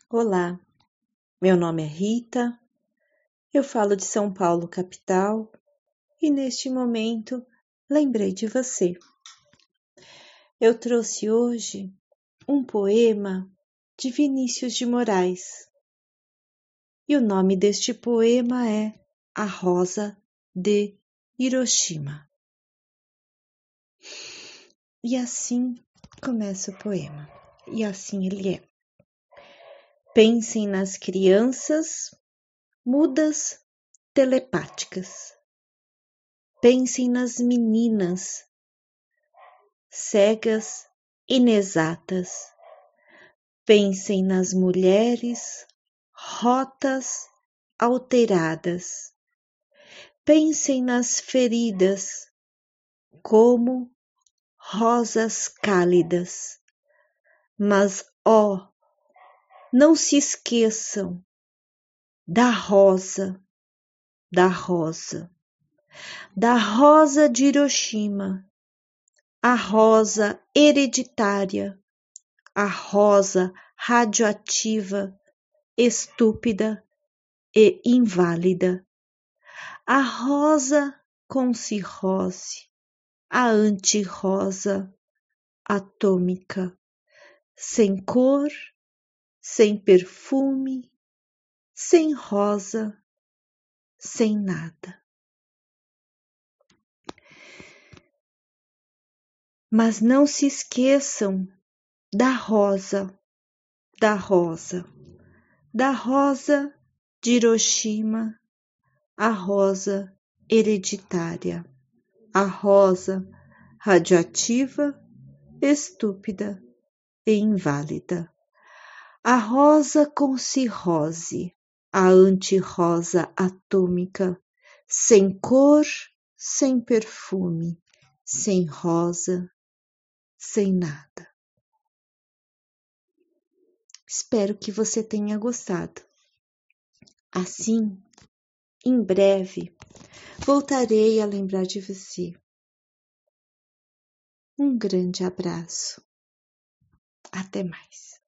Olá, meu nome é Rita, eu falo de São Paulo, capital, e neste momento lembrei de você. Eu trouxe hoje um poema de Vinícius de Moraes, e o nome deste poema é A Rosa de Hiroshima. E assim começa o poema, e assim ele é. Pensem nas crianças mudas telepáticas. Pensem nas meninas cegas inexatas. Pensem nas mulheres rotas alteradas. Pensem nas feridas como rosas cálidas. Mas, ó, não se esqueçam da rosa, da rosa, da rosa de Hiroshima, a rosa hereditária, a rosa radioativa, estúpida e inválida, a rosa com cirrose, a anti-rosa atômica, sem cor, sem perfume, sem rosa, sem nada. Mas não se esqueçam da rosa, da rosa, da rosa de Hiroshima, a rosa hereditária, a rosa radioativa, estúpida e inválida, a rosa com cirrose, a anti-rosa atômica, sem cor, sem perfume, sem rosa, sem nada. Espero que você tenha gostado. Assim, em breve, voltarei a lembrar de você. Um grande abraço. Até mais.